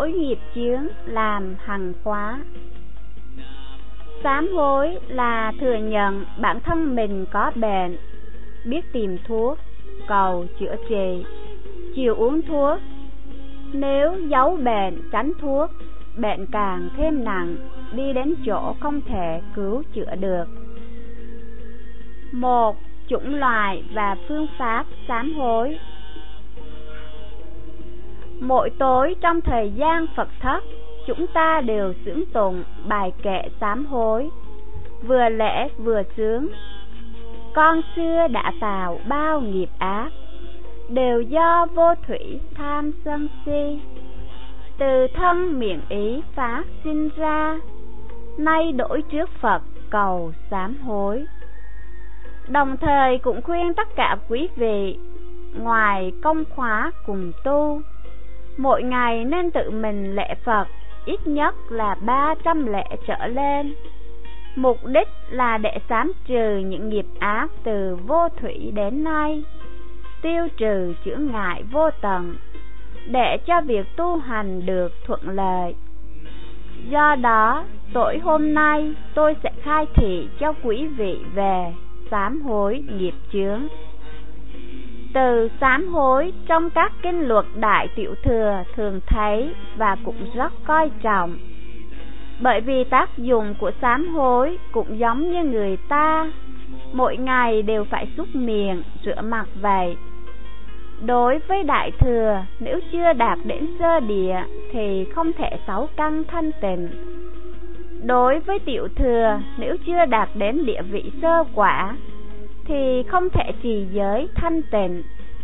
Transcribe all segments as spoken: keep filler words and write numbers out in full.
mỗi nghiệp chướng làm hằng khóa. Sám hối là thừa nhận bản thân mình có bệnh, biết tìm thuốc, cầu chữa trị, chịu uống thuốc. Nếu giấu bệnh tránh thuốc, bệnh càng thêm nặng, đi đến chỗ không thể cứu chữa được. Một, chủng loại và phương pháp sám hối. Mỗi tối trong thời gian Phật thất, chúng ta đều xướng tụng bài kệ sám hối, vừa lễ vừa sướng. Con xưa đã tạo bao nghiệp ác, đều do vô thủy tham sân si, từ thân miệng ý phát sinh ra, nay đổi trước Phật cầu sám hối. Đồng thời cũng khuyên tất cả quý vị, ngoài công khóa cùng tu, mỗi ngày nên tự mình lễ Phật ít nhất là ba trăm lễ trở lên. Mục đích là để xám trừ những nghiệp ác từ vô thủy đến nay, tiêu trừ chướng ngại vô tận, để cho việc tu hành được thuận lợi. Do đó, tối hôm nay tôi sẽ khai thị cho quý vị về sám hối nghiệp chướng. Từ sám hối trong các kinh luật Đại Tiểu Thừa thường thấy và cũng rất coi trọng, bởi vì tác dụng của sám hối cũng giống như người ta mỗi ngày đều phải súc miệng, rửa mặt vậy. Đối với Đại Thừa, nếu chưa đạt đến sơ địa thì không thể sáu căn thanh tịnh. Đối với Tiểu Thừa, nếu chưa đạt đến địa vị sơ quả thì không thể trì giới thanh tịnh.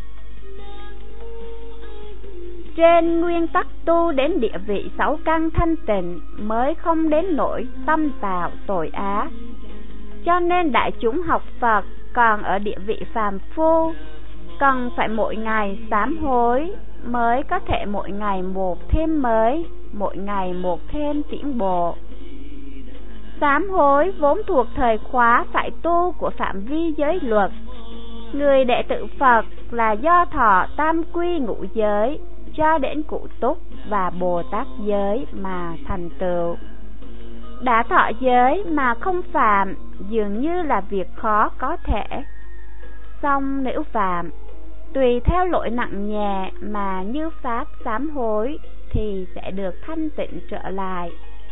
Trên nguyên tắc tu đến địa vị sáu căn thanh tịnh mới không đến nỗi tâm tạo tội ác. Cho nên đại chúng học Phật còn ở địa vị phàm phu, cần phải mỗi ngày sám hối mới có thể mỗi ngày một thêm mới, mỗi ngày một thêm tiến bộ. Sám hối vốn thuộc thời khóa phải tu của phạm vi giới luật. Người đệ tử Phật là do thọ tam quy ngũ giới cho đến cụ túc và Bồ Tát giới mà thành tựu. Đã thọ giới mà không phạm dường như là việc khó có thể. Song nếu phạm, tùy theo lỗi nặng nhẹ mà như pháp sám hối thì sẽ được thanh tịnh trở lại.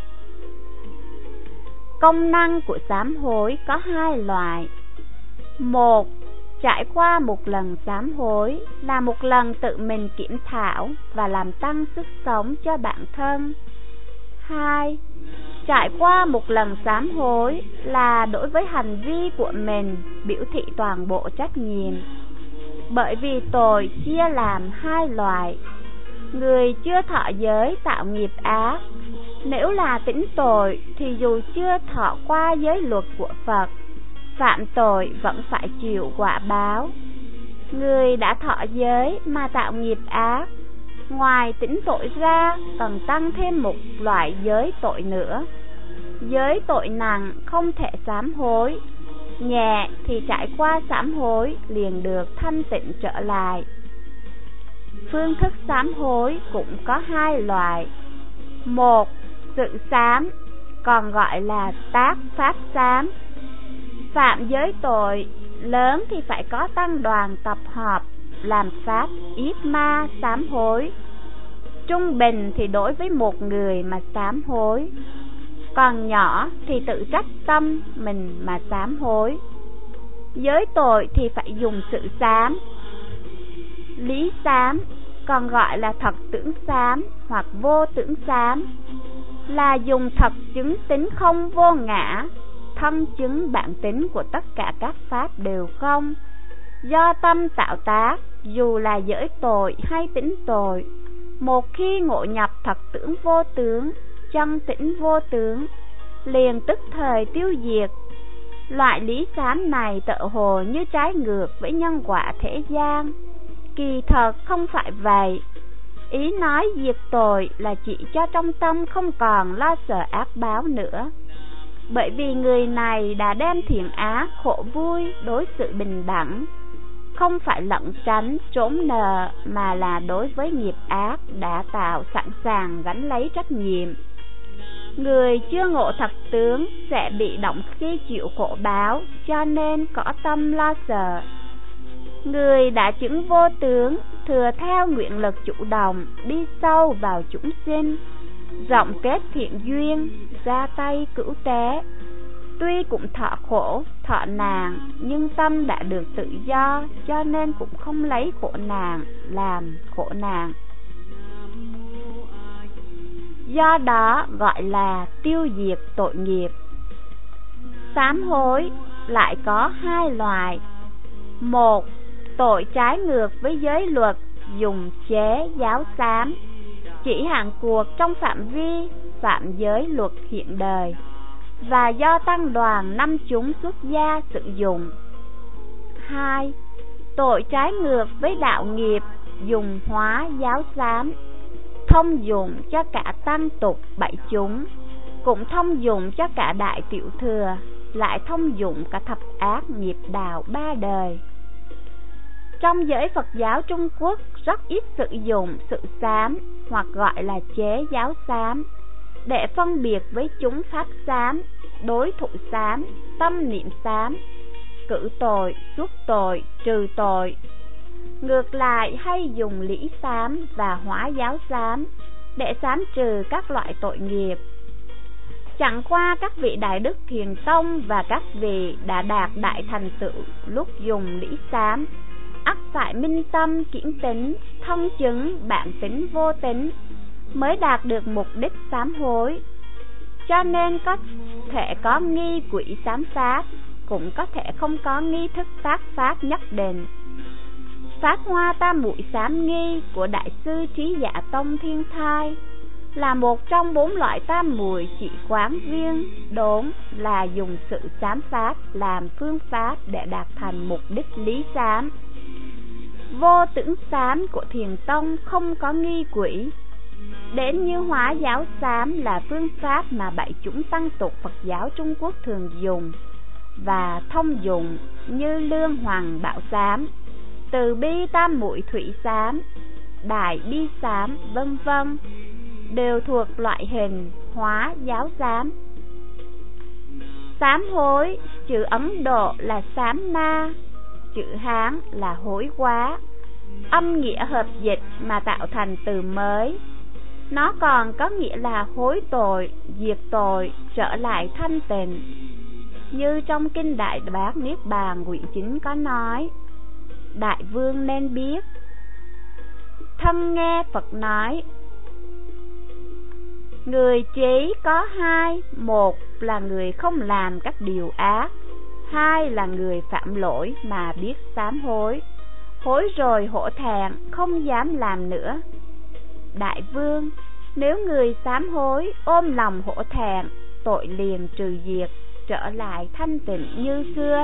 Công năng của sám hối có hai loại. Một, trải qua một lần sám hối là một lần tự mình kiểm thảo và làm tăng sức sống cho bản thân. Hai, trải qua một lần sám hối là đối với hành vi của mình biểu thị toàn bộ trách nhiệm. Bởi vì tội chia làm hai loại. Người chưa thọ giới tạo nghiệp ác, nếu là tính tội thì dù chưa thọ qua giới luật của Phật, phạm tội vẫn phải chịu quả báo. Người đã thọ giới mà tạo nghiệp ác, ngoài tính tội ra còn tăng thêm một loại giới tội nữa. Giới tội nặng không thể sám hối, nhẹ thì trải qua sám hối liền được thanh tịnh trở lại. Phương thức sám hối cũng có hai loại. Một, sự sám, còn gọi là tác pháp sám. Phạm giới tội lớn thì phải có tăng đoàn tập hợp làm pháp yết ma sám hối. Trung bình thì đối với một người mà sám hối, còn nhỏ thì tự trách tâm mình mà sám hối. Giới tội thì phải dùng sự sám. Lý sám, còn gọi là thật tưởng sám hoặc vô tưởng sám, là dùng thật chứng tính không vô ngã, thân chứng bản tính của tất cả các pháp đều không, do tâm tạo tác, dù là giới tội hay tính tội. Một khi ngộ nhập thật tưởng vô tướng, chân tĩnh vô tướng, liền tức thời tiêu diệt. Loại lý sám này tựa hồ như trái ngược với nhân quả thế gian, kỳ thật không phải vậy. Ý nói diệt tội là chỉ cho trong tâm không còn lo sợ ác báo nữa. Bởi vì người này đã đem thiện ác khổ vui đối xử bình đẳng, không phải lẩn tránh, trốn nợ, mà là đối với nghiệp ác đã tạo sẵn sàng gánh lấy trách nhiệm. Người chưa ngộ thật tướng sẽ bị động khi chịu khổ báo, cho nên có tâm lo sợ. Người đã chứng vô tướng thừa theo nguyện lực chủ động đi sâu vào chúng sinh, rộng kết thiện duyên, ra tay cứu tế. Tuy cũng thọ khổ, thọ nạn, nhưng tâm đã được tự do, cho nên cũng không lấy khổ nạn làm khổ nạn. Do đó gọi là tiêu diệt tội nghiệp. Sám hối lại có hai loại. Một, tội trái ngược với giới luật, dùng chế giáo sám, chỉ hạn cuộc trong phạm vi phạm giới luật hiện đời, và do tăng đoàn năm chúng xuất gia sử dụng. Hai, tội trái ngược với đạo nghiệp, dùng hóa giáo sám, thông dụng cho cả tăng tục bảy chúng, cũng thông dụng cho cả đại tiểu thừa, lại thông dụng cả thập ác nghiệp đạo ba đời. Trong giới Phật giáo Trung Quốc rất ít sử dụng sự sám hoặc gọi là chế giáo sám để phân biệt với chúng pháp sám, đối thủ sám, tâm niệm sám, cử tội, xuất tội, trừ tội. Ngược lại hay dùng lý sám và hóa giáo sám để sám trừ các loại tội nghiệp. Chẳng qua các vị Đại Đức Thiền Tông và các vị đã đạt đại thành tựu lúc dùng lý sám ắt phải minh tâm kiển tính, thông chứng bản tính vô tính mới đạt được mục đích sám hối. Cho nên có thể có nghi quỷ sám pháp, cũng có thể không có nghi thức tác pháp nhất định. Pháp hoa tam muội sám nghi của Đại sư Trí Dạ Tông Thiên Thai là một trong bốn loại tam muội chỉ quán viên đốn, là dùng sự sám pháp làm phương pháp để đạt thành mục đích lý sám. Vô tưởng sám của Thiền Tông không có nghi quỷ. Đến như hóa giáo sám là phương pháp mà bảy chúng tăng tục Phật giáo Trung Quốc thường dùng và thông dụng như Lương Hoàng Bảo sám, Từ bi tam muội thủy sám, Đại bi sám, vân vân, đều thuộc loại hình hóa giáo sám. Sám hối, chữ Ấn Độ là sám na, chữ Hán là hối quá, âm nghĩa hợp dịch mà tạo thành từ mới. Nó còn có nghĩa là hối tội, diệt tội, trở lại thanh tịnh. Như trong Kinh Đại Bát Niết Bàn quyển chín có nói: Đại vương nên biết, thân nghe Phật nói, người trí có hai, một là người không làm các điều ác, hai là người phạm lỗi mà biết sám hối, hối rồi hổ thẹn không dám làm nữa. Đại vương, nếu người sám hối ôm lòng hổ thẹn, tội liền trừ diệt, trở lại thanh tịnh như xưa.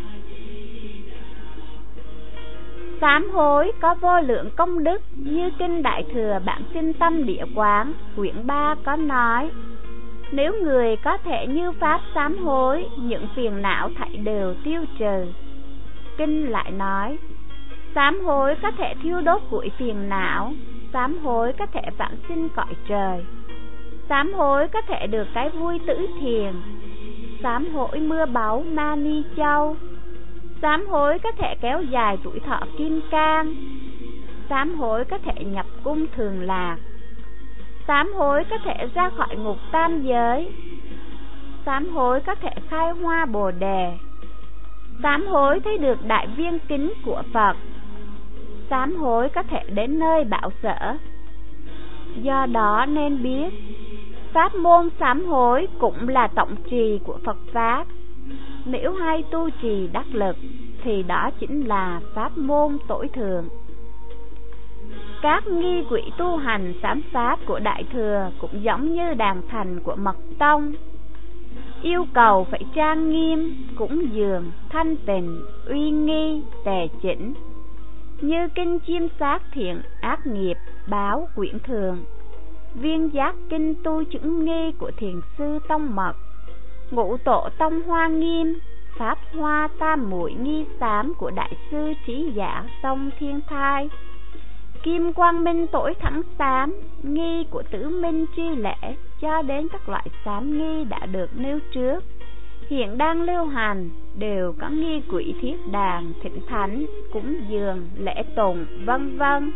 Sám hối có vô lượng công đức, như Kinh Đại Thừa Bản Sinh Tâm Địa Quán quyển ba có nói: nếu người có thể như pháp sám hối, những phiền não thảy đều tiêu trừ. Kinh lại nói: sám hối có thể thiêu đốt bụi phiền não, sám hối có thể vãng sinh cõi trời, sám hối có thể được cái vui tử thiền, sám hối mưa báu mani châu, sám hối có thể kéo dài tuổi thọ kim cang, sám hối có thể nhập cung thường lạc, sám hối có thể ra khỏi ngục tam giới, sám hối có thể khai hoa bồ đề, sám hối thấy được đại viên kính của Phật, sám hối có thể đến nơi bảo sở. Do đó nên biết, pháp môn sám hối cũng là tổng trì của Phật Pháp. Nếu hay tu trì đắc lực thì đó chính là pháp môn tối thượng. Các nghi quỷ tu hành sám pháp của Đại Thừa cũng giống như đàn thành của Mật Tông, yêu cầu phải trang nghiêm, cúng dường, thanh tịnh, uy nghi, tề chỉnh. Như Kinh Chiêm Sát Thiện Ác Nghiệp báo quyển thường, Viên Giác Kinh Tu Chứng Nghi của Thiền sư Tông Mật, Ngũ Tổ Tông Hoa Nghiêm, pháp hoa tam muội nghi sám của đại sư trí giả sông Thiên Thai, kim quang minh tối thắng sám nghi của tứ minh tri lễ, cho đến các loại sám nghi đã được nêu trước hiện đang lưu hành, đều có nghi quỷ thiết đàn, thỉnh thánh, cúng dường, lễ tùng, vân vân.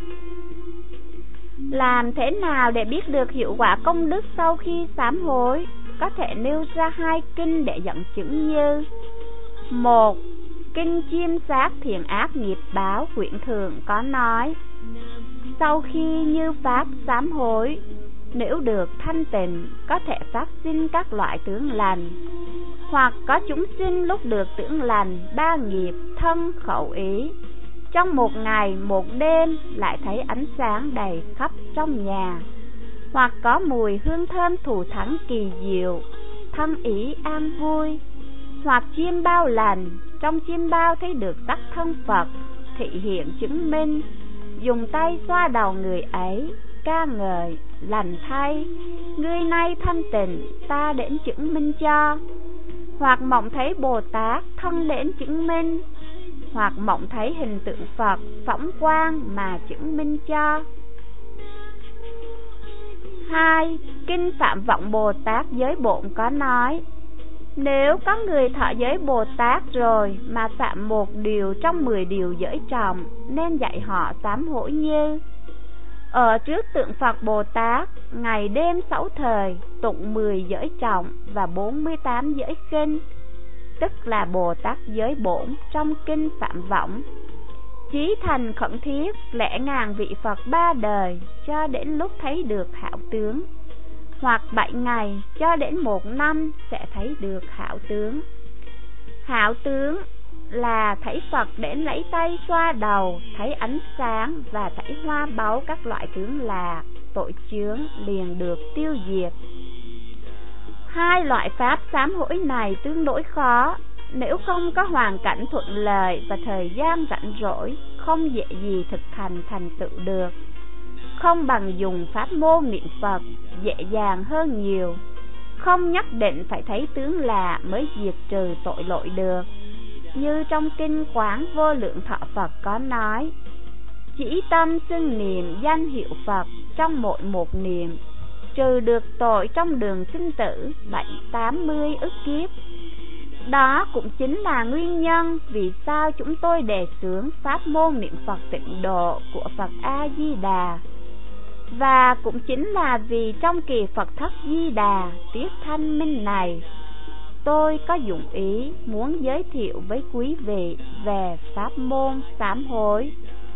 Làm thế nào để biết được hiệu quả công đức sau khi sám hối? Có thể nêu ra hai kinh để dẫn chứng như: một. Kinh chiêm sát thiện ác nghiệp báo quyển thượng có nói: sau khi như pháp sám hối, nếu được thanh tịnh, có thể phát sinh các loại tướng lành, hoặc có chúng sinh lúc được tưởng lành ba nghiệp thân khẩu ý, trong một ngày một đêm lại thấy ánh sáng đầy khắp trong nhà, hoặc có mùi hương thơm thù thắng kỳ diệu, thân ý an vui, hoặc chiêm bao lành, trong chiêm bao thấy được sắc thân Phật, thị hiện chứng minh, dùng tay xoa đầu người ấy, ca ngợi: lành thay, người nay thanh tịnh, ta đến chứng minh cho. Hoặc mộng thấy Bồ Tát thân đến chứng minh, hoặc mộng thấy hình tượng Phật phóng quang mà chứng minh cho. Hai. Kinh Phạm Vọng Bồ Tát Giới Bổn có nói: nếu có người thọ giới Bồ Tát rồi mà phạm một điều trong mười điều giới trọng, nên dạy họ sám hối như: ở trước tượng Phật Bồ Tát, ngày đêm sáu thời, tụng mười giới trọng và bốn mươi tám giới khinh, tức là Bồ Tát giới bổn trong kinh Phạm Vọng. Chí thành khẩn thiết, lẽ ngàn vị Phật ba đời, cho đến lúc thấy được hảo tướng, hoặc bảy ngày cho đến một năm sẽ thấy được hảo tướng. Hảo tướng là thấy Phật đến lấy tay xoa đầu, thấy ánh sáng và thấy hoa báu các loại tướng lạc, tội chướng liền được tiêu diệt. Hai loại pháp sám hối này tương đối khó, nếu không có hoàn cảnh thuận lợi và thời gian rảnh rỗi, không dễ gì thực hành thành tựu được. Không bằng dùng pháp môn niệm Phật, dễ dàng hơn nhiều. Không nhất định phải thấy tướng lạ mới diệt trừ tội lỗi được. Như trong kinh Quán Vô Lượng Thọ Phật có nói: chỉ tâm xưng niệm danh hiệu Phật trong mỗi một niệm, trừ được tội trong đường sinh tử bảy tám mươi ức kiếp. Đó cũng chính là nguyên nhân vì sao chúng tôi đề xướng pháp môn niệm Phật tịnh độ của Phật A Di Đà. Và cũng chính là vì trong kỳ Phật Thất Di Đà tiết thanh minh này, tôi có dụng ý muốn giới thiệu với quý vị về pháp môn sám hối.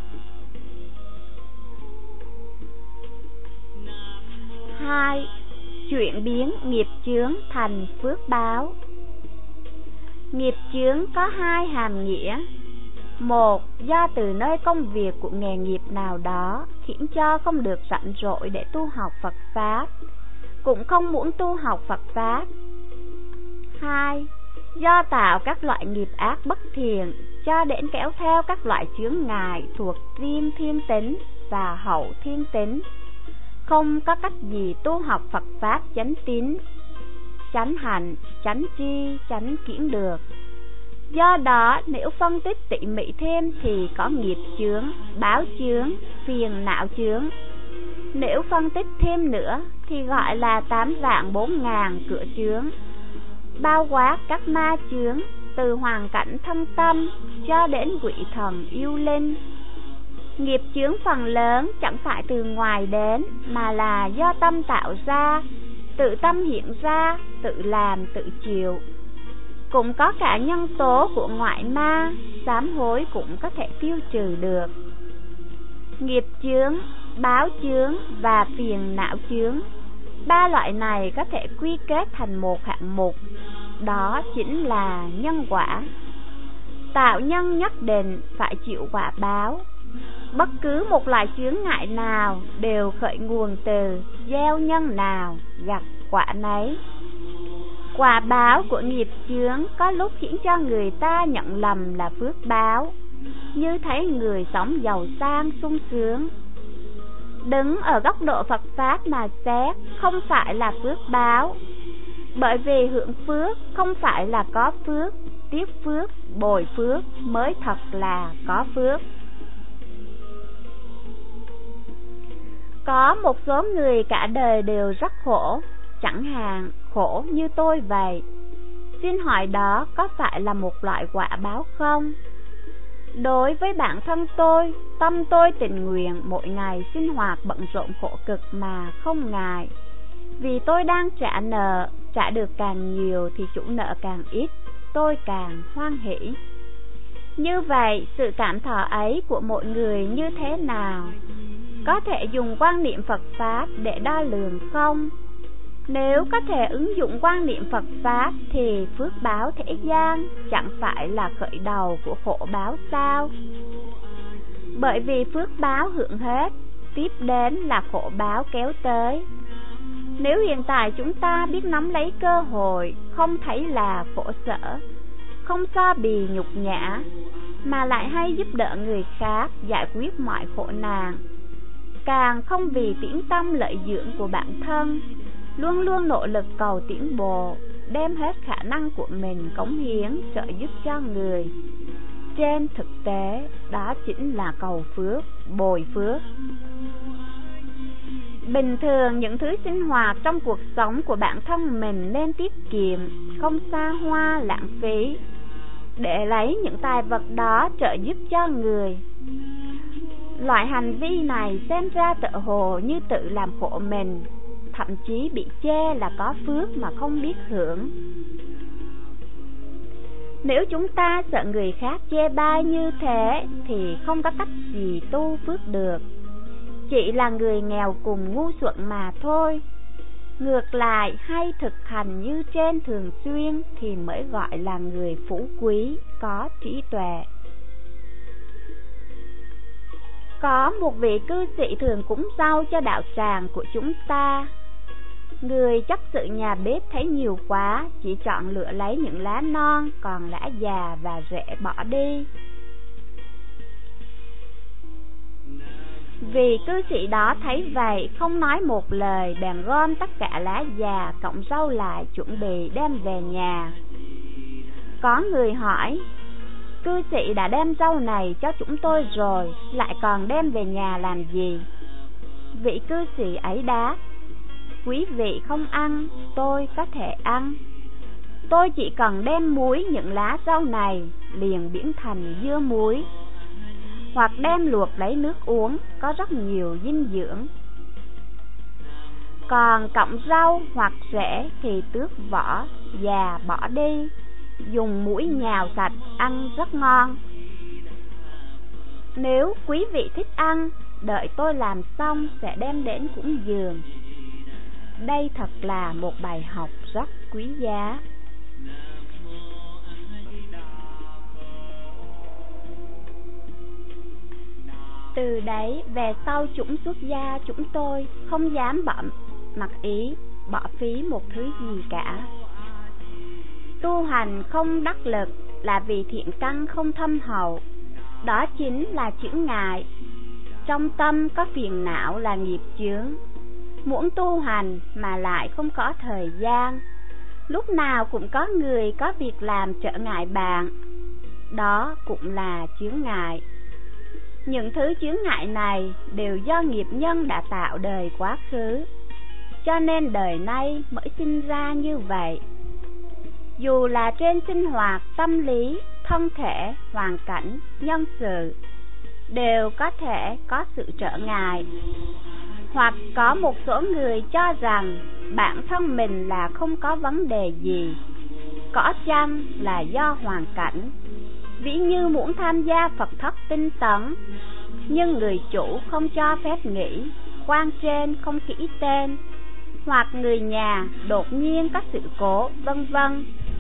Hai. Chuyển biến nghiệp chướng thành phước báo. Nghiệp chướng có hai hàm nghĩa. Một, do từ nơi công việc của nghề nghiệp nào đó khiến cho không được rảnh rỗi để tu học Phật Pháp, cũng không muốn tu học Phật Pháp. Hai, do tạo các loại nghiệp ác bất thiện, cho đến kéo theo các loại chướng ngại thuộc riêng thiên tính và hậu thiên tính, không có cách gì tu học Phật Pháp chánh tín, chánh hạnh, chánh tri, chánh kiển được. Do đó nếu phân tích tỉ mỉ thêm thì có nghiệp chướng, báo chướng, phiền não chướng. Nếu phân tích thêm nữa thì gọi là tám vạn bốn ngàn cửa chướng, bao quát các ma chướng từ hoàn cảnh thân tâm cho đến quỷ thần yêu linh. Nghiệp chướng phần lớn chẳng phải từ ngoài đến, mà là do tâm tạo ra, tự tâm hiện ra, tự làm tự chịu. Cũng có cả nhân tố của ngoại ma, sám hối cũng có thể tiêu trừ được. Nghiệp chướng, báo chướng và phiền não chướng, ba loại này có thể quy kết thành một hạng mục, đó chính là nhân quả. Tạo nhân nhất định phải chịu quả báo. Bất cứ một loại chướng ngại nào đều khởi nguồn từ gieo nhân nào gặt quả nấy. Quả báo của nghiệp chướng có lúc khiến cho người ta nhận lầm là phước báo, như thấy người sống giàu sang sung sướng. Đứng ở góc độ Phật Pháp mà xét, không phải là phước báo, bởi vì hưởng phước không phải là có phước, tiếp phước, bồi phước mới thật là có phước. Có một số người cả đời đều rất khổ, chẳng hạn khổ như tôi vậy. Xin hỏi đó có phải là một loại quả báo không? Đối với bản thân tôi, tâm tôi tình nguyện mỗi ngày sinh hoạt bận rộn khổ cực mà không ngại. Vì tôi đang trả nợ, trả được càng nhiều thì chủ nợ càng ít, tôi càng hoan hỷ. Như vậy, sự cảm thọ ấy của mỗi người như thế nào? Có thể dùng quan niệm Phật Pháp để đo lường không? Nếu có thể ứng dụng quan niệm Phật Pháp thì phước báo thế gian chẳng phải là khởi đầu của khổ báo sao? Bởi vì phước báo hưởng hết, tiếp đến là khổ báo kéo tới. Nếu hiện tại chúng ta biết nắm lấy cơ hội, không thấy là khổ sở, không so bì nhục nhã, mà lại hay giúp đỡ người khác giải quyết mọi khổ nạn, càng không vì tiếng tâm lợi dưỡng của bản thân, luôn luôn nỗ lực cầu tiến bộ, đem hết khả năng của mình cống hiến trợ giúp cho người. Trên thực tế, đó chính là cầu phước, bồi phước. Bình thường những thứ sinh hoạt trong cuộc sống của bản thân mình nên tiết kiệm, không xa hoa lãng phí, để lấy những tài vật đó trợ giúp cho người. Loại hành vi này xem ra tựa hồ như tự làm khổ mình, thậm chí bị chê là có phước mà không biết hưởng. Nếu chúng ta sợ người khác chê bai như thế thì không có cách gì tu phước được, chỉ là người nghèo cùng ngu xuẩn mà thôi. Ngược lại, hay thực hành như trên thường xuyên thì mới gọi là người phú quý, có trí tuệ. Có một vị cư sĩ thường cúng rau cho đạo tràng của chúng ta. Người chấp sự nhà bếp thấy nhiều quá, chỉ chọn lựa lấy những lá non, còn lá già và rễ bỏ đi. Vì cư sĩ đó thấy vậy, không nói một lời, bèn gom tất cả lá già cộng rau lại, chuẩn bị đem về nhà. Có người hỏi, cư sĩ đã đem rau này cho chúng tôi rồi, lại còn đem về nhà làm gì? Vị cư sĩ ấy đáp, quý vị không ăn, tôi có thể ăn. Tôi chỉ cần đem muối những lá rau này, liền biến thành dưa muối, hoặc đem luộc lấy nước uống, có rất nhiều dinh dưỡng. Còn cọng rau hoặc rễ thì tước vỏ, già bỏ đi, dùng muỗng nhào sạch, ăn rất ngon. Nếu quý vị thích ăn, đợi tôi làm xong sẽ đem đến cúng dường. Đây thật là một bài học rất quý giá. Từ đấy về sau chúng xuất gia chúng tôi không dám bỏ mặc ý, bỏ phí một thứ gì cả. Tu hành không đắc lực là vì thiện căn không thâm hậu, đó chính là chướng ngại. Trong tâm có phiền não là nghiệp chướng. Muốn tu hành mà lại không có thời gian, lúc nào cũng có người có việc làm trở ngại bạn, đó cũng là chướng ngại. Những thứ chướng ngại này đều do nghiệp nhân đã tạo đời quá khứ, cho nên đời nay mới sinh ra như vậy. Dù là trên sinh hoạt, tâm lý, thân thể, hoàn cảnh, nhân sự, đều có thể có sự trở ngại. Hoặc có một số người cho rằng bản thân mình là không có vấn đề gì, có chăng là do hoàn cảnh. Ví như muốn tham gia Phật thất tinh tấn, nhưng người chủ không cho phép nghỉ, quan trên không kỹ tên, hoặc người nhà đột nhiên có sự cố, vân vân.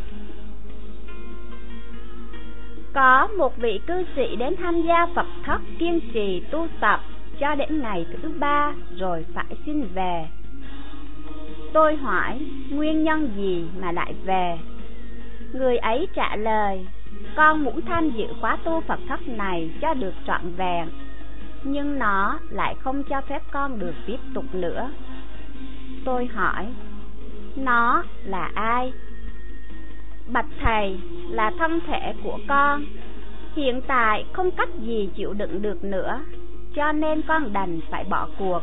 Có một vị cư sĩ đến tham gia Phật thất kiên trì tu tập cho đến ngày thứ ba rồi phải xin về. Tôi hỏi nguyên nhân gì mà lại về. Người ấy trả lời, con muốn tham dự khóa tu Phật thất này cho được trọn vẹn, nhưng nó lại không cho phép con được tiếp tục nữa. Tôi hỏi, nó là ai? bạch thầy, là thân thể của con hiện tại không cách gì chịu đựng được nữa, cho nên con đành phải bỏ cuộc.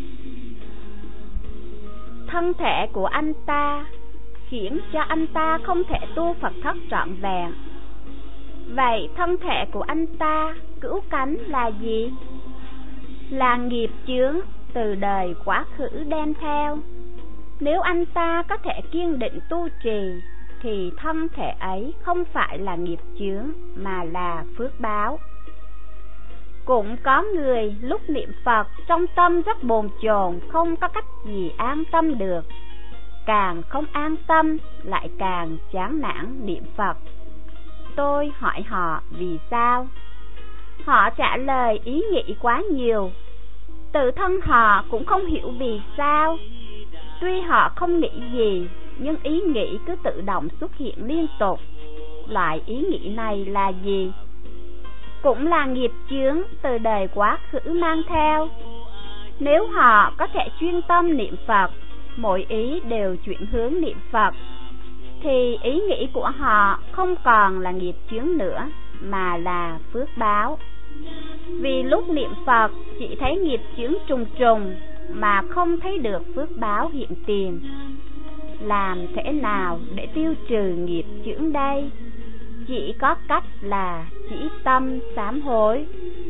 Thân thể của anh ta khiến cho anh ta không thể tu Phật thất trọn vẹn. Vậy thân thể của anh ta cứu cánh là gì? Là nghiệp chướng từ đời quá khứ đem theo. Nếu anh ta có thể kiên định tu trì thì thân thể ấy không phải là nghiệp chướng mà là phước báo. Cũng có người lúc niệm Phật trong tâm rất bồn chồn, không có cách gì an tâm được. Càng không an tâm lại càng chán nản niệm Phật. Tôi hỏi họ vì sao? Họ trả lời ý nghĩ quá nhiều. Tự thân họ cũng không hiểu vì sao. Tuy họ không nghĩ gì, nhưng ý nghĩ cứ tự động xuất hiện liên tục. Loại ý nghĩ này là gì? Cũng là nghiệp chướng từ đời quá khứ mang theo. Nếu họ có thể chuyên tâm niệm Phật, mỗi ý đều chuyển hướng niệm Phật, thì ý nghĩ của họ không còn là nghiệp chướng nữa, mà là phước báo. Vì lúc niệm Phật chỉ thấy nghiệp chướng trùng trùng, mà không thấy được phước báo hiện tiền. Làm thế nào để tiêu trừ nghiệp chướng đây? Chỉ có cách là chỉ tâm sám hối.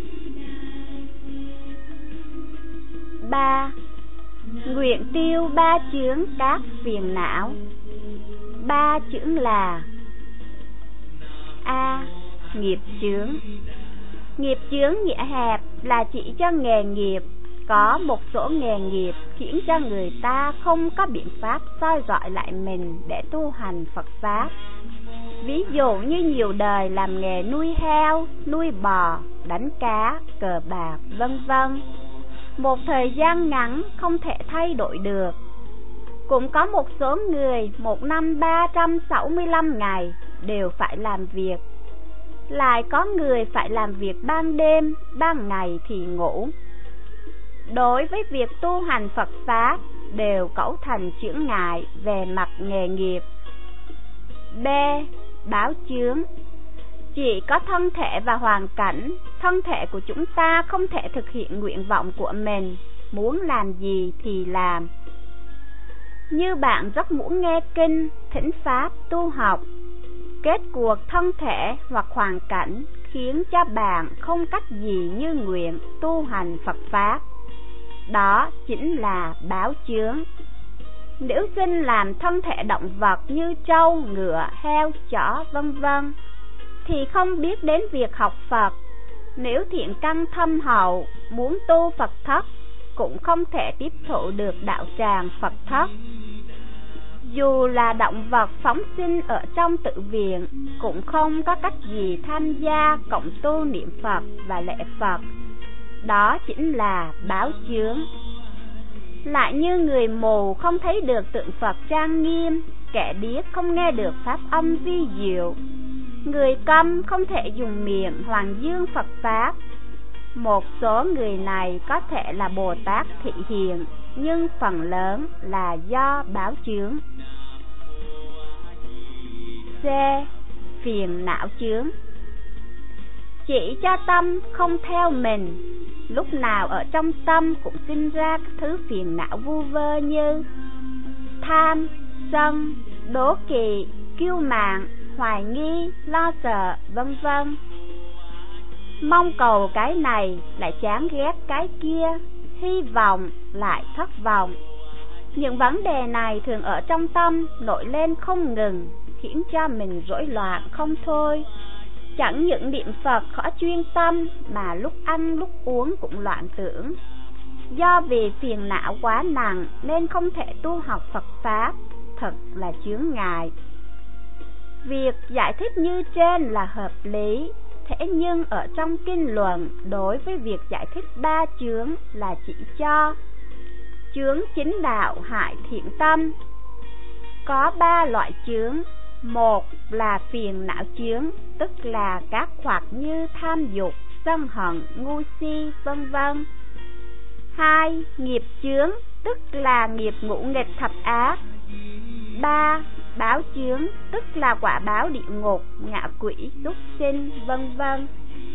Ba. Nguyện tiêu ba chướng các phiền não. Ba chướng là: A. Nghiệp chướng. Nghiệp chướng nghĩa hẹp là chỉ cho nghề nghiệp. Có một số nghề nghiệp khiến cho người ta không có biện pháp soi dọi lại mình để tu hành Phật Pháp. Ví dụ như nhiều đời làm nghề nuôi heo, nuôi bò, đánh cá, cờ bạc, vân vân. Một thời gian ngắn không thể thay đổi được. Cũng có một số người một năm ba trăm sáu mươi lăm ngày đều phải làm việc. Lại có người phải làm việc ban đêm, ban ngày thì ngủ. Đối với việc tu hành Phật Pháp đều cấu thành chướng ngại về mặt nghề nghiệp. B. Báo chướng. Chỉ có thân thể và hoàn cảnh, thân thể của chúng ta không thể thực hiện nguyện vọng của mình, muốn làm gì thì làm. Như bạn rất muốn nghe kinh, thỉnh Pháp, tu học, kết cuộc thân thể hoặc hoàn cảnh khiến cho bạn không cách gì như nguyện tu hành Phật Pháp. Đó chính là báo chướng. Nếu xin làm thân thể động vật như trâu, ngựa, heo, chó, vân vân thì không biết đến việc học Phật. Nếu thiện căn thâm hậu, muốn tu Phật thất cũng không thể tiếp thụ được đạo tràng Phật thất. Dù là động vật phóng sinh ở trong tự viện, cũng không có cách gì tham gia cộng tu niệm Phật và lễ Phật. Đó chính là báo chướng. Lại như người mù không thấy được tượng Phật trang nghiêm, kẻ điếc không nghe được pháp âm vi diệu, người câm không thể dùng miệng hoàng dương Phật Pháp. Một số người này có thể là Bồ Tát thị hiện, nhưng phần lớn là do báo chướng. C. Phiền não chướng. Chỉ cho tâm không theo mình, lúc nào ở trong tâm cũng sinh ra các thứ phiền não vu vơ như tham, sân, đố kỵ, kiêu mạn, hoài nghi, lo sợ, vân vân. Mong cầu cái này lại chán ghét cái kia, hy vọng lại thất vọng. Những vấn đề này thường ở trong tâm nổi lên không ngừng, khiến cho mình rối loạn không thôi. Chẳng những niệm Phật khó chuyên tâm, mà lúc ăn lúc uống cũng loạn tưởng. Do vì phiền não quá nặng nên không thể tu học Phật Pháp, thật là chướng ngại. Việc giải thích như trên là hợp lý, thế nhưng ở trong kinh luận đối với việc giải thích ba chướng là chỉ cho chướng chính đạo hại thiện tâm. Có ba loại chướng. Một là phiền não chướng, tức là các hoặc như tham dục, sân hận, ngu si, vân vân. Hai, nghiệp chướng, tức là nghiệp ngũ nghịch thập ác. Ba, báo chướng, tức là quả báo địa ngục, ngạ quỷ, súc sinh, vân vân.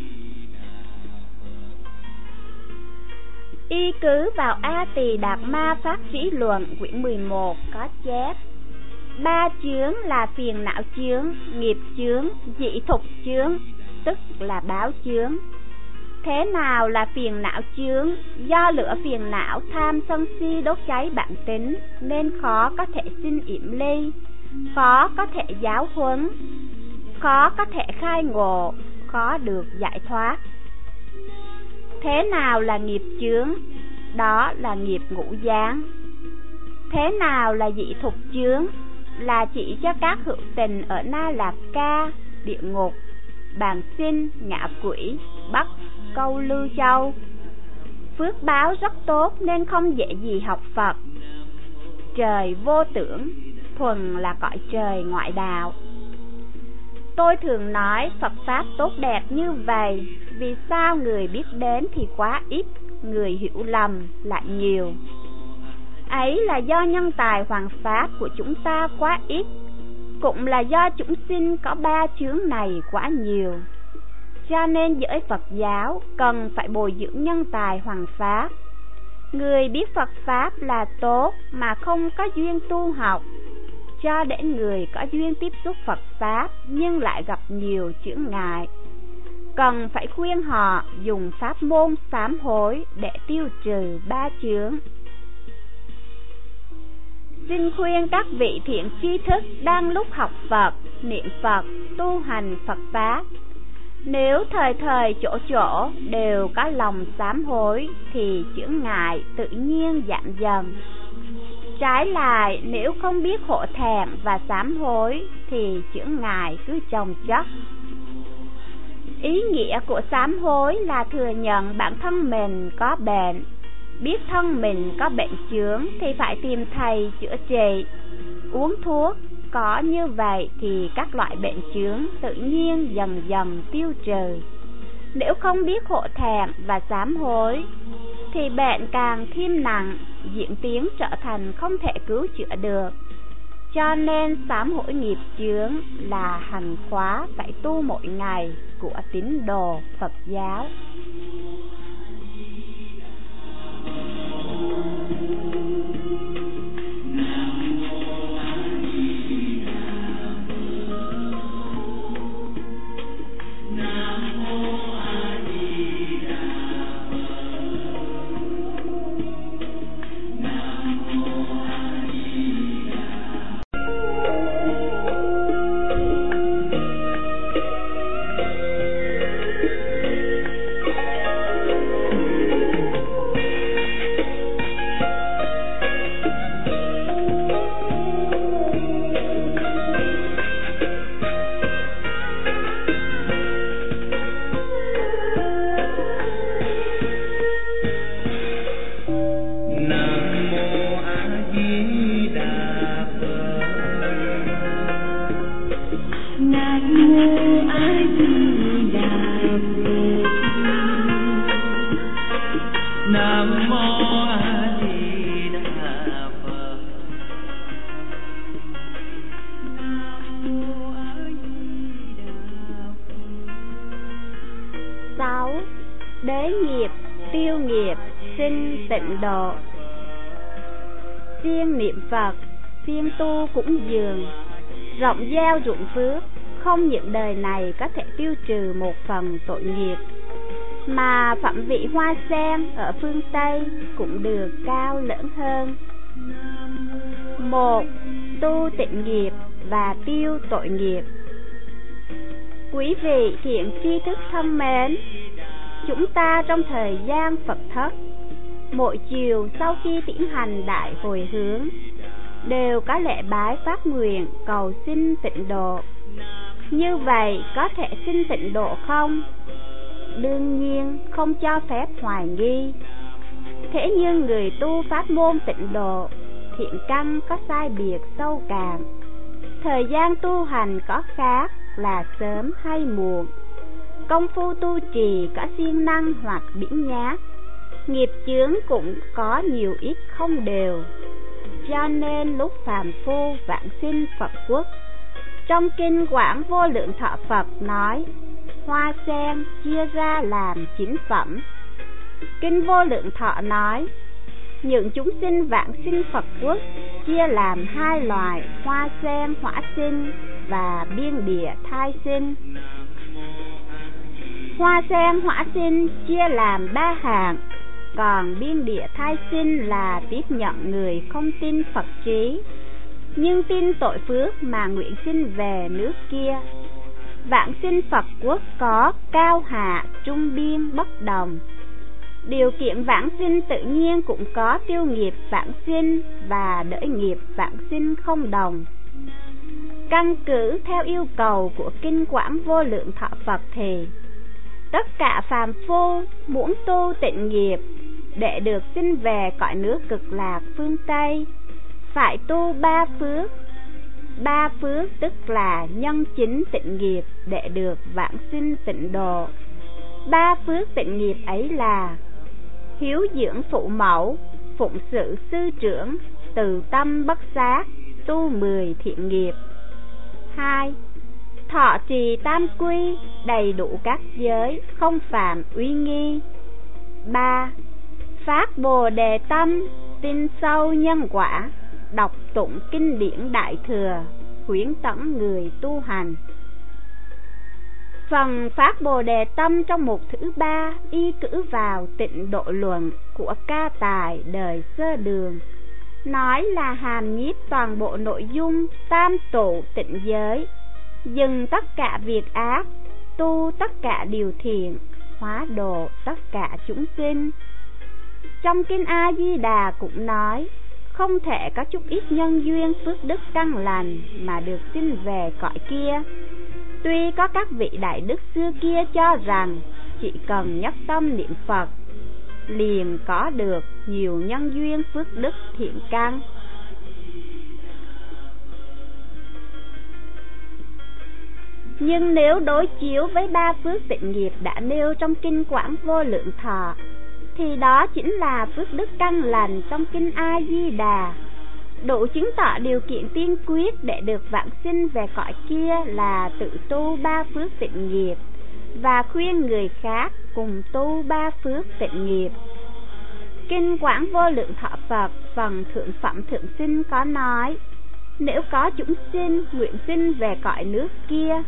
Y cứ vào A Tỳ Đạt Ma Pháp Trí Luận quyển mười một có chép: ba chướng là phiền não chướng, nghiệp chướng, dị thục chướng, tức là báo chướng. Thế nào là phiền não chướng? Do lửa phiền não tham sân si đốt cháy bản tính, nên khó có thể sinh yểm ly, khó có thể giáo huấn, khó có thể khai ngộ, khó được giải thoát. Thế nào là nghiệp chướng? Đó là nghiệp ngũ gián. Thế nào là dị thục chướng? Là chỉ cho các hữu tình ở Na Lạc Ca, địa ngục, Bàn Sinh, ngạ quỷ, Bắc, Câu Lưu Châu. Phước báo rất tốt nên không dễ gì học Phật. Trời vô tưởng, thuần là cõi trời ngoại đạo. Tôi thường nói Phật Pháp tốt đẹp như vậy, vì sao người biết đến thì quá ít, người hiểu lầm lại nhiều. Ấy là do nhân tài hoàn pháp của chúng ta quá ít, cũng là do chúng sinh có ba chướng này quá nhiều. Cho nên giới Phật giáo cần phải bồi dưỡng nhân tài hoàn pháp. Người biết Phật Pháp là tốt mà không có duyên tu học, cho đến người có duyên tiếp xúc Phật Pháp nhưng lại gặp nhiều chướng ngại, cần phải khuyên họ dùng pháp môn sám hối để tiêu trừ ba chướng. Xin khuyên các vị thiện tri thức đang lúc học Phật, niệm Phật, tu hành Phật Pháp, nếu thời thời chỗ chỗ đều có lòng sám hối thì chướng ngại tự nhiên giảm dần. Trái lại, nếu không biết hổ thẹn và sám hối thì chướng ngại cứ chồng chất. Ý nghĩa của sám hối là thừa nhận bản thân mình có bệnh. Biết thân mình có bệnh chướng thì phải tìm thầy chữa trị, uống thuốc. Có như vậy thì các loại bệnh chướng tự nhiên dần dần tiêu trừ. Nếu không biết hổ thẹn và sám hối thì bệnh càng thêm nặng, diễn tiến trở thành không thể cứu chữa được. Cho nên sám hối nghiệp chướng là hành khóa phải tu mỗi ngày của tín đồ Phật giáo. Sáu. Đế nghiệp, tiêu nghiệp, sinh tịnh độ. Siêng niệm Phật, siêng tu cúng dường, rộng gieo ruộng phước, không những đời này có thể tiêu trừ một phần tội nghiệp, mà phẩm vị hoa sen ở phương Tây cũng được cao lớn hơn. Một. Tu tịnh nghiệp và tiêu tội nghiệp. Quý vị thiện tri thức thân mến, chúng ta trong thời gian Phật thất, mỗi chiều sau khi tiến hành đại hồi hướng, đều có lễ bái phát nguyện cầu xin tịnh độ. Như vậy có thể xin tịnh độ không? Đương nhiên không cho phép hoài nghi. Thế nhưng người tu pháp môn tịnh độ, thiện căn có sai biệt sâu cạn, thời gian tu hành có khác là sớm hay muộn, công phu tu trì có siêng năng hoặc biếng nhác, nghiệp chướng cũng có nhiều ít không đều. cho nên lúc phàm phu vãng sinh Phật quốc. Trong kinh Quảng Vô Lượng Thọ Phật nói, hoa sen chia ra làm chín phẩm. Kinh Vô Lượng Thọ nói, những chúng sinh vãng sinh Phật quốc chia làm hai loại, hoa sen hỏa sinh và biên địa thai sinh. Hoa sen hỏa sinh chia làm ba hạng, còn biên địa thai sinh là tiếp nhận người không tin Phật trí, nhưng tin tội phước mà nguyện sinh về nước kia. Vãng sinh Phật quốc có cao hạ, trung biên, bất đồng. Điều kiện vãng sinh tự nhiên cũng có tiêu nghiệp vãng sinh và đỡ nghiệp vãng sinh không đồng. Căn cứ theo yêu cầu của kinh Quảng Vô Lượng Thọ Phật thì tất cả phàm phu muốn tu tịnh nghiệp để được sinh về cõi nước cực lạc phương Tây phải tu ba phước. Ba phước tức là nhân chính tịnh nghiệp để được vãng sinh tịnh độ. Ba phước tịnh nghiệp ấy là hiếu dưỡng phụ mẫu, phụng sự sư trưởng, từ tâm bất sát, tu mười thiện nghiệp. Hai, thọ trì tam quy, đầy đủ các giới, không phạm uy nghi. Ba, phát bồ đề tâm, tin sâu nhân quả, đọc tụng kinh điển đại thừa, khuyến tấn người tu hành. Phần phát bồ đề tâm trong mục thứ ba y cử vào tịnh độ luận của Ca Tài đời Sơ Đường, nói là hàm nhiếp toàn bộ nội dung tam tụ tịnh giới, dừng tất cả việc ác, tu tất cả điều thiện, hóa độ tất cả chúng sinh. Trong kinh A Di Đà cũng nói, không thể có chút ít nhân duyên phước đức căn lành mà được sinh về cõi kia. Tuy có các vị đại đức xưa kia cho rằng chỉ cần nhất tâm niệm Phật liền có được nhiều nhân duyên phước đức thiện căn, nhưng nếu đối chiếu với ba phước tịnh nghiệp đã nêu trong kinh Quảng Vô Lượng Thọ thì đó chính là phước đức căn lành trong kinh A Di Đà, đủ chứng tỏ điều kiện tiên quyết để được vãng sinh về cõi kia là tự tu ba phước tịnh nghiệp và khuyên người khác cùng tu ba phước tịnh nghiệp. Kinh Quảng Vô Lượng Thọ Phật phần thượng phẩm thượng sinh có nói, nếu có chúng sinh nguyện sinh về cõi nước kia,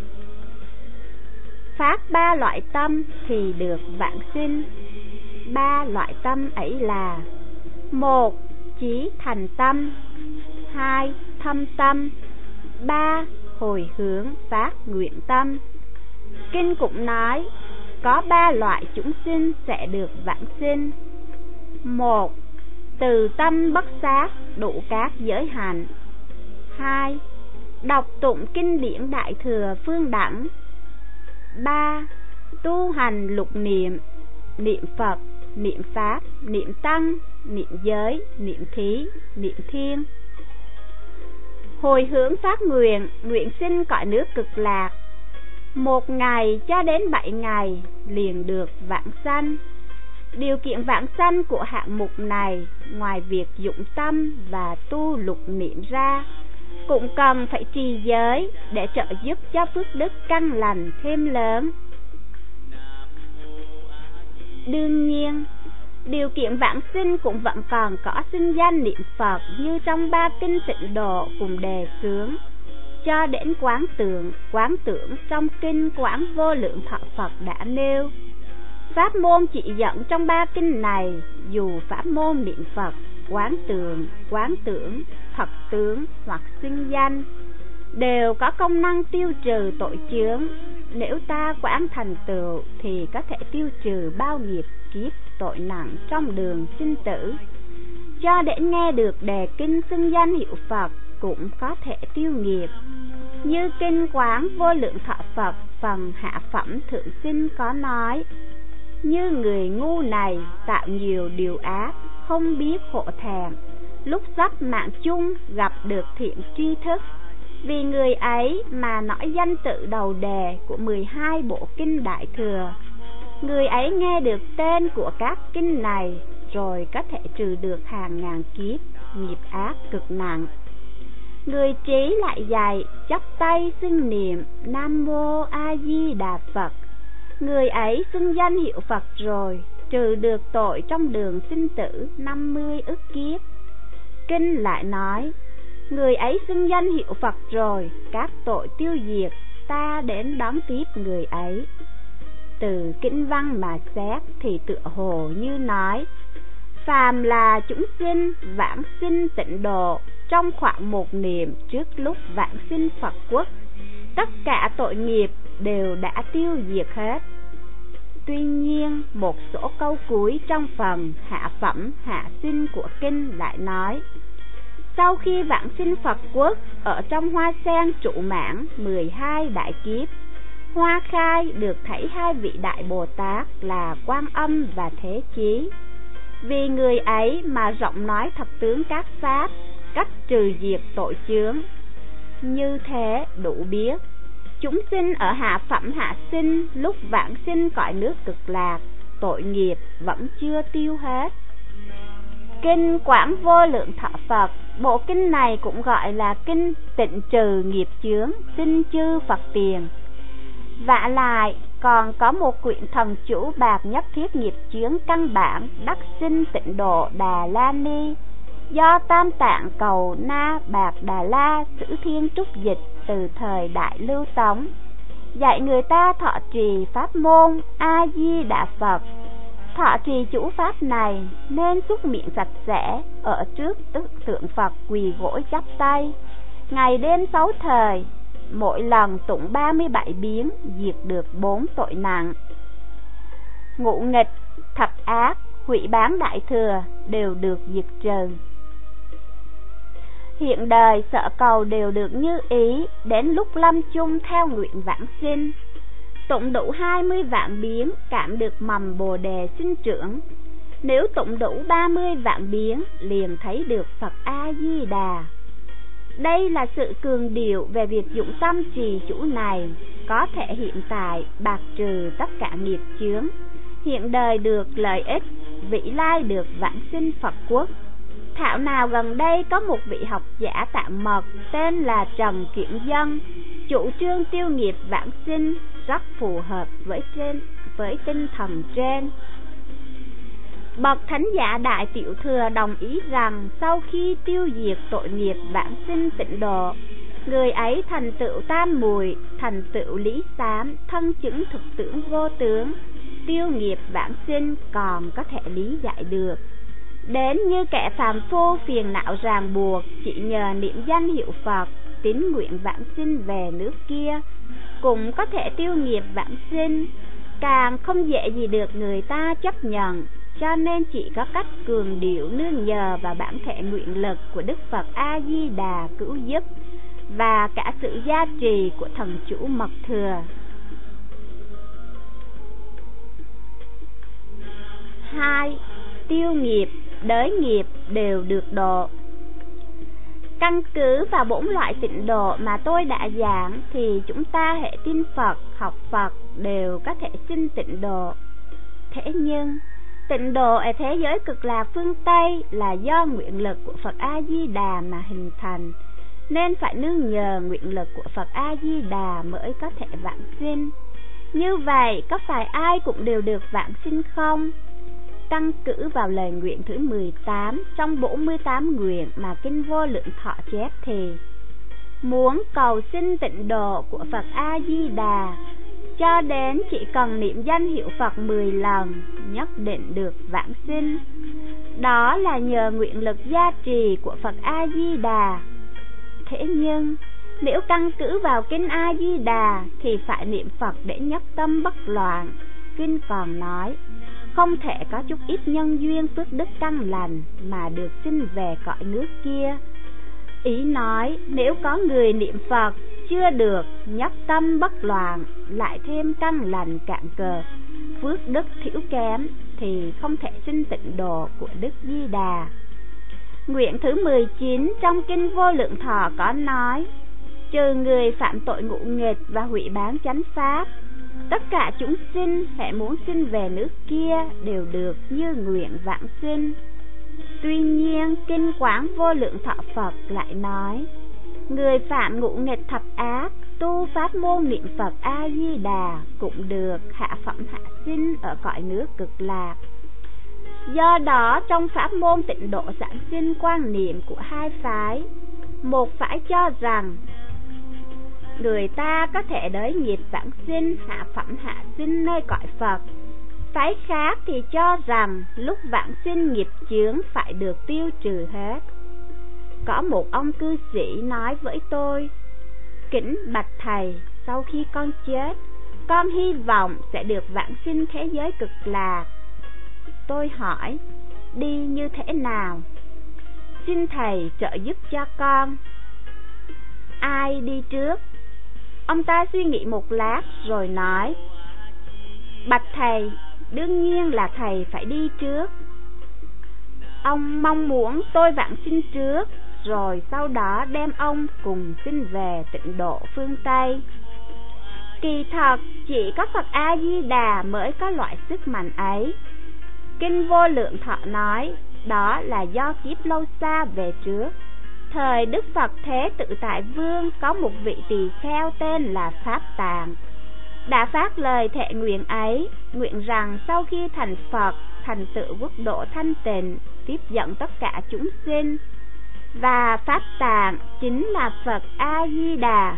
phát ba loại tâm thì được vãng sinh. Ba loại tâm ấy là: một, chí thành tâm; hai, thâm tâm; ba, hồi hướng phát nguyện tâm. Kinh cũng nói có ba loại chúng sinh sẽ được vãng sinh. Một, từ tâm bất sát, đủ các giới hạnh. Hai, đọc tụng kinh điển đại thừa phương đẳng. Ba, tu hành lục niệm, niệm Phật, niệm Pháp, niệm Tăng, niệm giới, niệm thí, niệm thiên. Hồi hướng phát nguyện, nguyện sinh cõi nước cực lạc, một ngày cho đến bảy ngày liền được vãng sanh. Điều kiện vãng sanh của hạng mục này, ngoài việc dụng tâm và tu lục niệm ra, cũng cần phải trì giới để trợ giúp cho phước đức căn lành thêm lớn. Đương nhiên, điều kiện vãng sinh cũng vẫn còn có xưng danh niệm Phật như trong ba kinh tịnh độ cùng đề xướng, cho đến quán tưởng, quán tưởng trong kinh Quảng Vô Lượng Thọ Phật đã nêu. Pháp môn chỉ dẫn trong ba kinh này, dù pháp môn niệm Phật, quán tưởng, quán tưởng, thật tướng hoặc xưng danh, đều có công năng tiêu trừ tội chướng. Nếu ta quán thành tựu thì có thể tiêu trừ bao nghiệp kiếp tội nặng trong đường sinh tử. Cho đến nghe được đề kinh xưng danh hiệu Phật cũng có thể tiêu nghiệp. Như kinh Quán Vô Lượng Thọ Phật phần hạ phẩm thượng sinh có nói, như người ngu này tạo nhiều điều ác, không biết hộ thẹn, lúc sắp mạng chung gặp được thiện tri thức. Vì người ấy mà nói danh tự đầu đề của mười hai bộ kinh đại thừa. Người ấy nghe được tên của các kinh này rồi có thể trừ được hàng ngàn kiếp nghiệp ác cực nặng. Người trí lại dạy chắp tay xưng niệm Nam Mô A Di Đà Phật. Người ấy xưng danh hiệu Phật rồi, trừ được tội trong đường sinh tử năm mươi ức kiếp. Kinh lại nói, người ấy xưng danh hiệu Phật rồi, các tội tiêu diệt, ta đến đón tiếp người ấy. Từ kinh văn mà xét thì tựa hồ như nói, phàm là chúng sinh vãng sinh tịnh độ trong khoảng một niệm trước lúc vãng sinh Phật quốc, tất cả tội nghiệp đều đã tiêu diệt hết. Tuy nhiên, một số câu cuối trong phần hạ phẩm hạ sinh của kinh lại nói, sau khi vãng sinh Phật quốc ở trong hoa sen trụ mãn mười hai đại kiếp, Hoa Khai được thấy hai vị đại Bồ Tát là Quan Âm và Thế Chí. Vì người ấy mà rộng nói thật tướng các pháp, cách trừ diệt tội chướng. Như thế đủ biết, chúng sinh ở hạ phẩm hạ sinh lúc vãng sinh cõi nước Cực Lạc, tội nghiệp vẫn chưa tiêu hết. Kinh Quảng Vô Lượng Thọ Phật, bộ kinh này cũng gọi là kinh tịnh trừ nghiệp chướng, xin chư Phật tiền. Vả lại còn có một quyển thần chủ bạc nhất thiết nghiệp chướng căn bản đắc sinh tịnh độ Đà La Ni, do Tam Tạng Cầu Na Bạc Đà La Sử Thiên Trúc dịch từ thời Đại Lưu Tống, dạy người ta thọ trì pháp môn A Di Đà Phật. Thọ trì chủ pháp này nên xúc miệng sạch sẽ, ở trước tức tượng Phật quỳ gối chắp tay, ngày đêm sáu thời, mỗi lần tụng ba mươi bảy biến, diệt được bốn tội nặng. Ngũ nghịch, thập ác, hủy bán đại thừa đều được diệt trừ. Hiện đời sợ cầu đều được như ý, đến lúc lâm chung theo nguyện vãng sinh. Tụng đủ hai mươi vạn biến, cảm được mầm Bồ Đề sinh trưởng. Nếu tụng đủ ba mươi vạn biến, liền thấy được Phật A-di-đà. Đây là sự cường điệu về việc dụng tâm trì chủ này, có thể hiện tại bạc trừ tất cả nghiệp chướng, hiện đời được lợi ích, vị lai được vãng sinh Phật quốc. Thảo nào gần đây có một vị học giả tạm mật tên là Trần Kiển Dân, chủ trương tiêu nghiệp vãng sinh, rất phù hợp với trên với tinh thần trên. Bậc thánh giả Đại Tiểu Thừa đồng ý rằng sau khi tiêu diệt tội nghiệp vãng sinh tịnh độ, người ấy thành tựu tam mùi, thành tựu lý xám, thân chứng thực tướng vô tướng, tiêu nghiệp vãng sinh còn có thể lý giải được. Đến như kẻ phàm phu phiền não ràng buộc, chỉ nhờ niệm danh hiệu Phật, tín nguyện vãng sinh về nước kia, cũng có thể tiêu nghiệp vãng sinh, càng không dễ gì được người ta chấp nhận. Cho nên chỉ có cách cường điệu nương nhờ vào bản thể nguyện lực của Đức Phật A-di-đà cứu giúp, và cả sự gia trì của thần chủ mật thừa. Hai, tiêu nghiệp, đới nghiệp đều được độ. Căn cứ vào bốn loại tịnh độ mà tôi đã giảng thì chúng ta hệ tin Phật, học Phật đều có thể sinh tịnh độ. Thế nhưng tịnh độ ở thế giới Cực Lạc phương Tây là do nguyện lực của Phật A-di-đà mà hình thành, nên phải nương nhờ nguyện lực của Phật A-di-đà mới có thể vãng sinh. Như vậy có phải ai cũng đều được vãng sinh không? Căn cứ vào lời nguyện thứ mười tám trong bốn mươi tám nguyện mà Kinh Vô Lượng Thọ chép thì muốn cầu xin tịnh độ của Phật A-di-đà, cho đến chỉ cần niệm danh hiệu Phật mười lần nhất định được vãng sinh. Đó là nhờ nguyện lực gia trì của Phật A-di-đà. Thế nhưng nếu căn cứ vào Kinh A-di-đà thì phải niệm Phật để nhất tâm bất loạn. Kinh còn nói không thể có chút ít nhân duyên phước đức căn lành mà được sinh về cõi nước kia. Ý nói nếu có người niệm Phật chưa được nhất tâm bất loạn, lại thêm căn lành cạn cợt, phước đức thiểu kém, thì không thể sinh tịnh độ của Đức Di Đà. Nguyện thứ mười chín trong Kinh Vô Lượng Thọ có nói, trừ người phạm tội ngũ nghịch và hủy bán chánh pháp, tất cả chúng sinh hễ muốn sinh về nước kia đều được như nguyện vãng sinh. Tuy nhiên, Kinh Quán Vô Lượng Thọ Phật lại nói, người phạm ngũ nghịch thập ác, tu pháp môn niệm Phật A-di-đà cũng được hạ phẩm hạ sinh ở cõi nước Cực Lạc. Do đó, trong pháp môn Tịnh Độ sản sinh quan niệm của hai phái. Một phái cho rằng người ta có thể đới nghiệp vãng sinh, hạ phẩm hạ sinh nơi cõi Phật. Phái khác thì cho rằng lúc vãng sinh nghiệp chướng phải được tiêu trừ hết. Có một ông cư sĩ nói với tôi, kính bạch thầy, sau khi con chết, con hy vọng sẽ được vãng sinh thế giới Cực Lạc. Tôi hỏi, đi như thế nào? Xin thầy trợ giúp cho con. Ai đi trước? Ông ta suy nghĩ một lát rồi nói, bạch thầy, đương nhiên là thầy phải đi trước. Ông mong muốn tôi vãng sinh trước, rồi sau đó đem ông cùng sinh về Tịnh Độ phương Tây. Kỳ thật, chỉ có Phật A-di-đà mới có loại sức mạnh ấy. Kinh Vô Lượng Thọ nói, đó là do kiếp lâu xa về trước. Thời Đức Phật Thế Tự Tại Vương có một vị tỳ kheo tên là Pháp Tạng, đã phát lời thệ nguyện ấy, nguyện rằng sau khi thành Phật, thành tựu quốc độ thanh tịnh, tiếp dẫn tất cả chúng sinh. Và Pháp Tạng chính là Phật A-di-đà.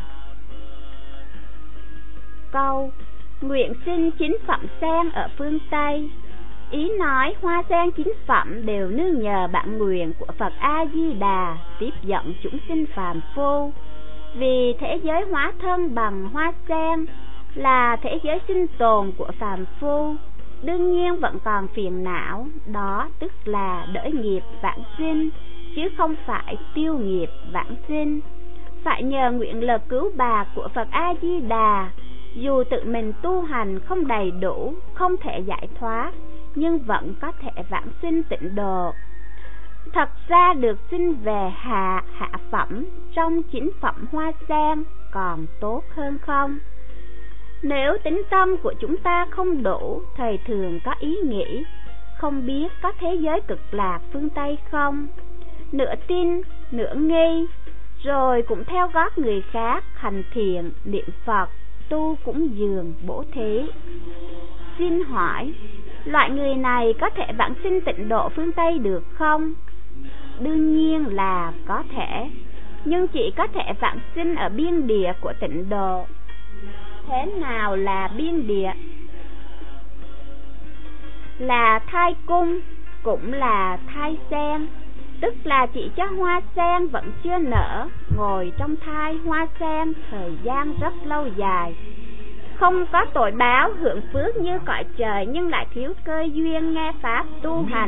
Câu nguyện sinh chín phẩm sen ở phương Tây, ý nói hoa sen chín phẩm đều nương nhờ bản nguyện của Phật A-di-đà tiếp dẫn chúng sinh phàm phu. Vì thế giới hóa thân bằng hoa sen là thế giới sinh tồn của phàm phu, đương nhiên vẫn còn phiền não, đó tức là đỡ nghiệp vãng sinh, chứ không phải tiêu nghiệp vãng sinh. Phải nhờ nguyện lực cứu bạc của Phật A-di-đà, dù tự mình tu hành không đầy đủ, không thể giải thoát, nhưng vẫn có thể vãng sinh Tịnh Độ. Thật ra được sinh về hạ hạ phẩm trong chín phẩm hoa sen còn tốt hơn không? Nếu tính tâm của chúng ta không đủ, thầy thường có ý nghĩ, không biết có thế giới Cực Lạc phương Tây không? Nửa tin, nửa nghi, rồi cũng theo gót người khác hành thiện, niệm Phật, tu cúng dường, bố thí. Xin hỏi, loại người này có thể vãng sinh Tịnh Độ phương Tây được không? Đương nhiên là có thể, nhưng chỉ có thể vãng sinh ở biên địa của Tịnh Độ. Thế nào là biên địa? Là thai cung, cũng là thai sen, tức là chỉ cho hoa sen vẫn chưa nở, ngồi trong thai hoa sen thời gian rất lâu dài, không có tội báo hưởng phước như cõi trời, nhưng lại thiếu cơ duyên nghe pháp tu hành.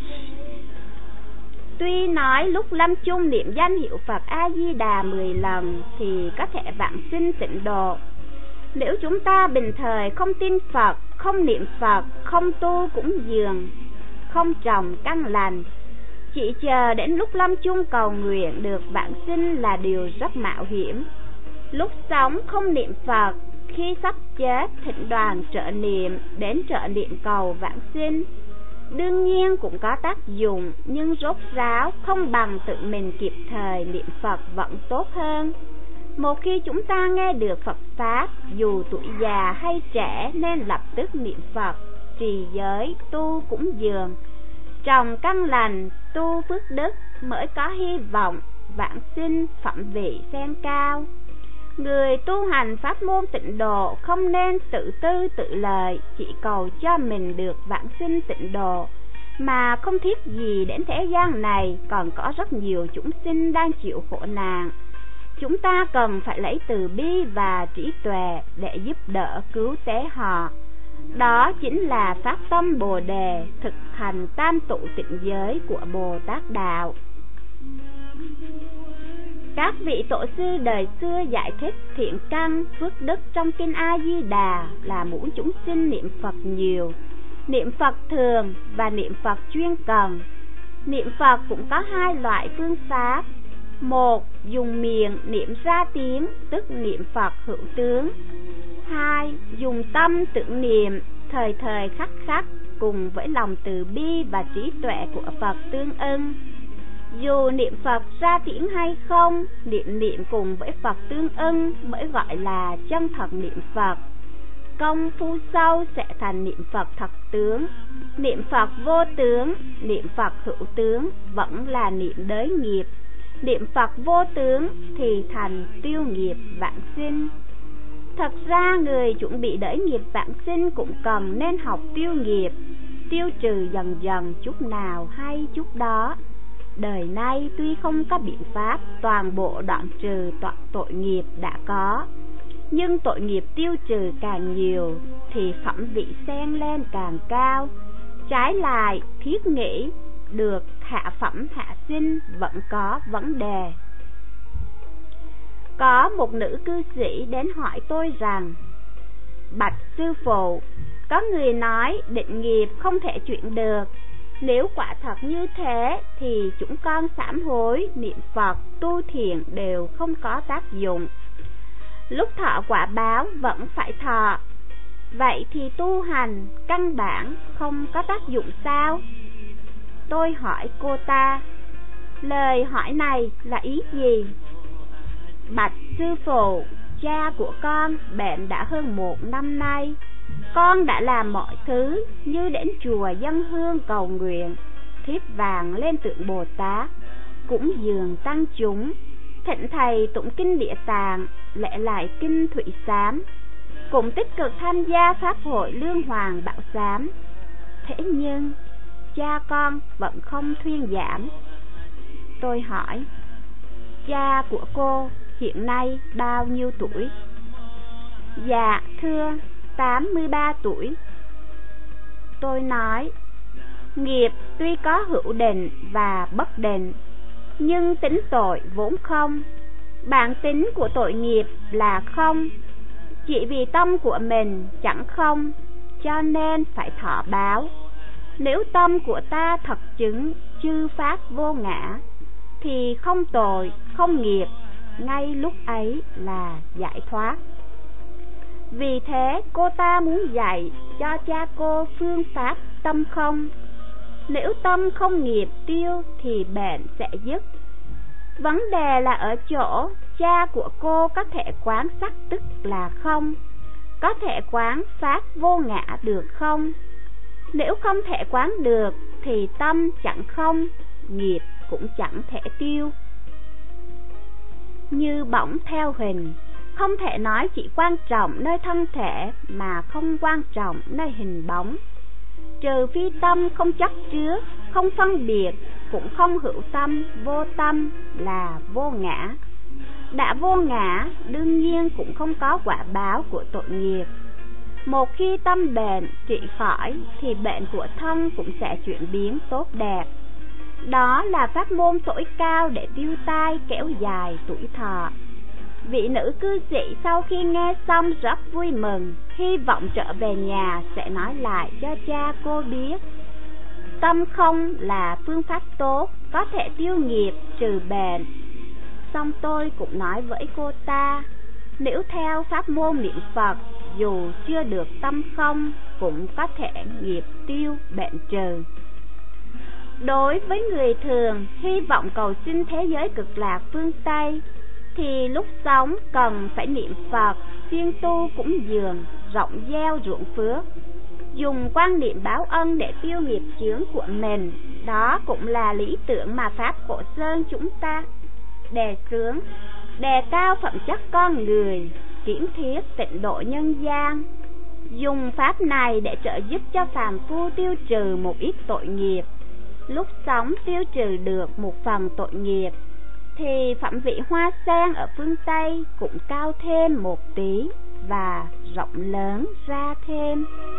Tuy nói lúc lâm chung niệm danh hiệu Phật A-di-đà mười lần thì có thể vãng sinh Tịnh Độ. Nếu chúng ta bình thời không tin Phật, không niệm Phật, không tu cúng dường, không trồng căn lành, chỉ chờ đến lúc lâm chung cầu nguyện được vãng sinh là điều rất mạo hiểm. Lúc sống không niệm Phật, khi sắp chết thỉnh đoàn trợ niệm đến trợ niệm cầu vãng sinh, đương nhiên cũng có tác dụng, nhưng rốt ráo không bằng tự mình kịp thời niệm Phật vẫn tốt hơn. Một khi chúng ta nghe được Phật Pháp, dù tuổi già hay trẻ nên lập tức niệm Phật, trì giới, tu cúng dường, trồng căn lành, tu phước đức mới có hy vọng vãng sinh phẩm vị sen cao. Người tu hành pháp môn Tịnh Độ không nên tự tư tự lợi, chỉ cầu cho mình được vãng sinh Tịnh Độ, mà không thiết gì đến thế gian này còn có rất nhiều chúng sinh đang chịu khổ nạn. Chúng ta cần phải lấy từ bi và trí tuệ để giúp đỡ cứu tế họ. Đó chính là phát tâm Bồ Đề, thực hành tam tụ tịnh giới của Bồ Tát Đạo. Các vị tổ sư đời xưa giải thích thiện căn, phước đức trong Kinh A-di-đà là muốn chúng sinh niệm Phật nhiều, niệm Phật thường và niệm Phật chuyên cần. Niệm Phật cũng có hai loại phương pháp. Một, dùng miệng niệm ra tiếng, tức niệm Phật hữu tướng. Hai, dùng tâm tưởng niệm, thời thời khắc khắc, cùng với lòng từ bi và trí tuệ của Phật tương ưng. Dù niệm Phật ra tiếng hay không, niệm niệm cùng với Phật tương ưng mới gọi là chân thật niệm Phật. Công phu sâu sẽ thành niệm Phật thật tướng. Niệm Phật vô tướng, niệm Phật hữu tướng vẫn là niệm đới nghiệp. Niệm Phật vô tướng thì thành tiêu nghiệp vãng sinh. Thật ra người chuẩn bị đởi nghiệp vãng sinh cũng cần nên học tiêu nghiệp, tiêu trừ dần dần chút nào hay chút đó. Đời nay tuy không có biện pháp toàn bộ đoạn trừ toàn tội nghiệp đã có, nhưng tội nghiệp tiêu trừ càng nhiều thì phẩm vị sen lên càng cao. Trái lại, thiết nghĩ được hạ phẩm hạ sinh vẫn có vấn đề. Có một nữ cư sĩ đến hỏi tôi rằng: bạch sư phụ, có người nói định nghiệp không thể chuyển được. Nếu quả thật như thế thì chúng con sám hối, niệm Phật, tu thiền đều không có tác dụng. Lúc thọ quả báo vẫn phải thọ. Vậy thì tu hành căn bản không có tác dụng sao? Tôi hỏi cô ta, lời hỏi này là ý gì? Bạch sư phụ, cha của con bệnh đã hơn một năm nay. Con đã làm mọi thứ như đến chùa dâng hương cầu nguyện, thiếp vàng lên tượng Bồ Tát, cúng dường tăng chúng, thịnh thầy tụng kinh Địa Tạng, lễ lại kinh Thủy Sám, cũng tích cực tham gia pháp hội Lương Hoàng Bảo Sám. Thế nhưng cha con vẫn không thuyên giảm. Tôi hỏi, cha của cô hiện nay bao nhiêu tuổi? Dạ thưa, tám mươi ba tuổi. Tôi nói, nghiệp tuy có hữu định và bất định, nhưng tính tội vốn không. Bản tính của tội nghiệp là không. Chỉ vì tâm của mình chẳng không, cho nên phải thọ báo. Nếu tâm của ta thật chứng chư pháp vô ngã, thì không tội, không nghiệp, ngay lúc ấy là giải thoát. Vì thế cô ta muốn dạy cho cha cô phương pháp tâm không. Nếu tâm không nghiệp tiêu thì bệnh sẽ dứt. Vấn đề là ở chỗ cha của cô có thể quán sắc tức là không, có thể quán pháp vô ngã được không? Nếu không thể quán được thì tâm chẳng không, nghiệp cũng chẳng thể tiêu. Như bóng theo hình, không thể nói chỉ quan trọng nơi thân thể mà không quan trọng nơi hình bóng. Trừ phi tâm không chấp trước, không phân biệt, cũng không hữu tâm, vô tâm là vô ngã. Đã vô ngã, đương nhiên cũng không có quả báo của tội nghiệp. Một khi tâm bệnh trị khỏi thì bệnh của thân cũng sẽ chuyển biến tốt đẹp. Đó là pháp môn tối cao để tiêu tai kéo dài tuổi thọ. Vị nữ cư sĩ sau khi nghe xong rất vui mừng, hy vọng trở về nhà sẽ nói lại cho cha cô biết. Tâm không là phương pháp tốt, có thể tiêu nghiệp, trừ bệnh. Xong tôi cũng nói với cô ta, nếu theo pháp môn niệm Phật, dù chưa được tâm không, cũng có thể nghiệp tiêu, bệnh trừ. Đối với người thường hy vọng cầu xin thế giới cực lạc phương Tây, thì lúc sống cần phải niệm Phật, siêng tu cúng dường, rộng gieo ruộng phước, dùng quan niệm báo ân để tiêu nghiệp chướng của mình. Đó cũng là lý tưởng mà Pháp Cổ Sơn chúng ta đề xướng, đề cao phẩm chất con người, kiến thiết tịnh độ nhân gian. Dùng pháp này để trợ giúp cho phàm phu tiêu trừ một ít tội nghiệp. Lúc sống tiêu trừ được một phần tội nghiệp, thì phẩm vị hoa sen ở phương Tây cũng cao thêm một tí và rộng lớn ra thêm.